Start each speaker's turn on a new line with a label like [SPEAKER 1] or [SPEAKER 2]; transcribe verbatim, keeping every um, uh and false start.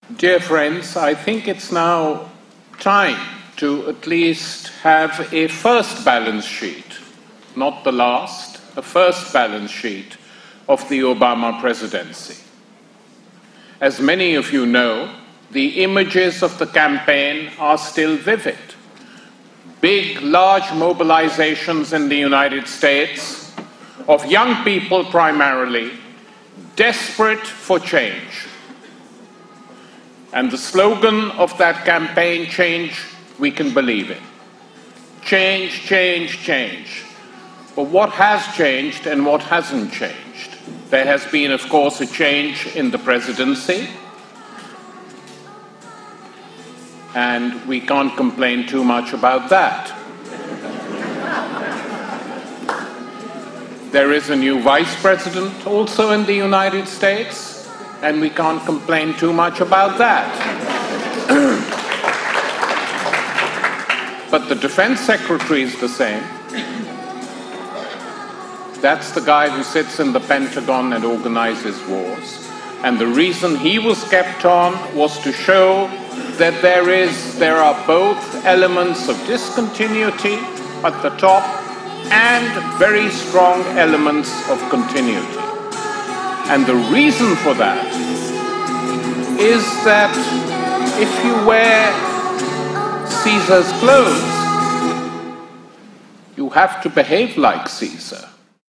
[SPEAKER 1] Dear friends, I think it's now time to at least have a first balance sheet, not the last, a first balance sheet of the Obama presidency. As many of you know, the images of the campaign are still vivid. Big, large mobilizations in the United States of young people primarily, desperate for change. And the slogan of that campaign, change we can believe in. Change, change, change. But what has changed and what hasn't changed? There has been, of course, a change in the presidency. And we can't complain too much about that. There is a new vice president also in the United States, and we can't complain too much about that. But the defense secretary is the same. That's the guy who sits in the Pentagon and organizes wars. And the reason he was kept on was to show that there is, there are both elements of discontinuity at the top and very strong elements of continuity. And the reason for that is that if you wear Caesar's clothes, you have to behave like Caesar.